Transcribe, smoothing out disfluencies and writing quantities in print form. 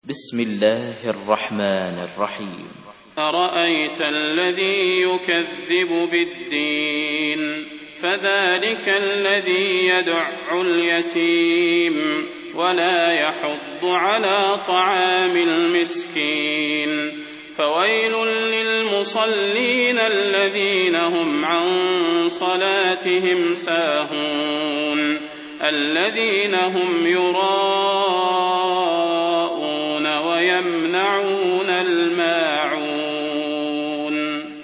بسم الله الرحمن الرحيم. أرأيت الذي يكذب بالدين فذلك الذي يدع اليتيم ولا يحض على طعام المسكين فويل للمصلين الذين هم عن صلاتهم ساهون الذين هم يراءون